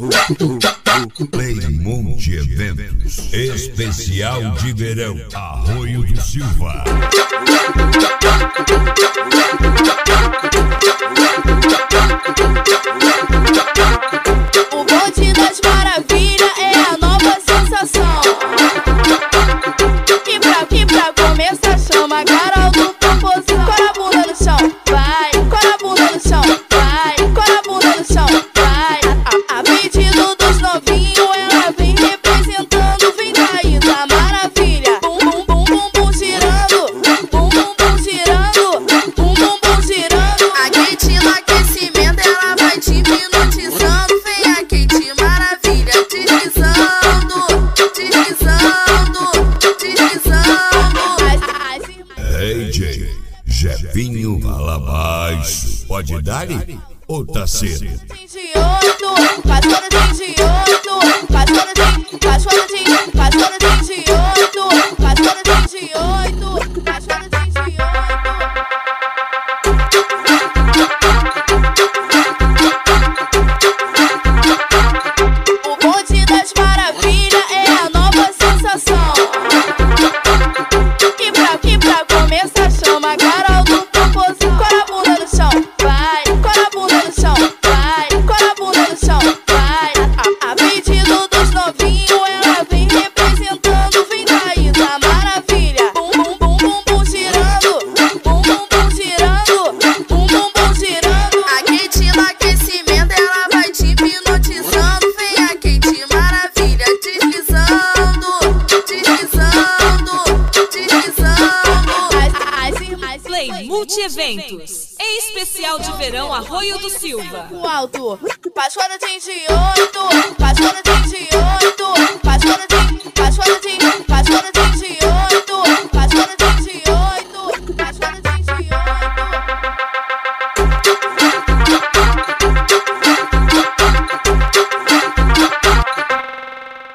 Playmonte Eventos, especial de verão, Arroio do Silva. O bonde das maravilhas é a nova sensação. E pra começar chama a Carol do Popozão. Cora a bunda no chão, vai. Cora a bunda no chão, vai. Cora a bunda no chão, vai. A pedido dos novinhos ela vem representando. Vem daí da maravilha. Bum bum bum bum bum girando. Bum bum bum girando. Bum bum bum girando. A Kate no aquecimento ela vai te hipnotizando. Vem a Kate maravilha deslizando, deslizando, deslizando. DJ Jefinho fala baixo. Pode dar-lhe ou tá cedo? Pastora tem de 8, pastora tem de 8, pastora tem de 8, pastora tem de 8, pastora tem de 8. O bonde das maravilhas é a nova sensação. E pra começar chama a Carol do Popozão. Cora a bunda no chão, vai. Cora a bunda no chão, vai. Cora a bunda no chão, vai. A pedido dos novinhos ela vem representando. Vem daí da maravilha. Bum bum bum bum bum girando. Bum bum bum girando. Bum bum bum girando. A Kate no aquecimento ela vai te hipnotizando. Vem a Kate maravilha deslizando, deslizando, deslizando. Playmonte Eventos, em especial de verão, Arroio do Silva. O alto, pastora tem de 8, pastora tem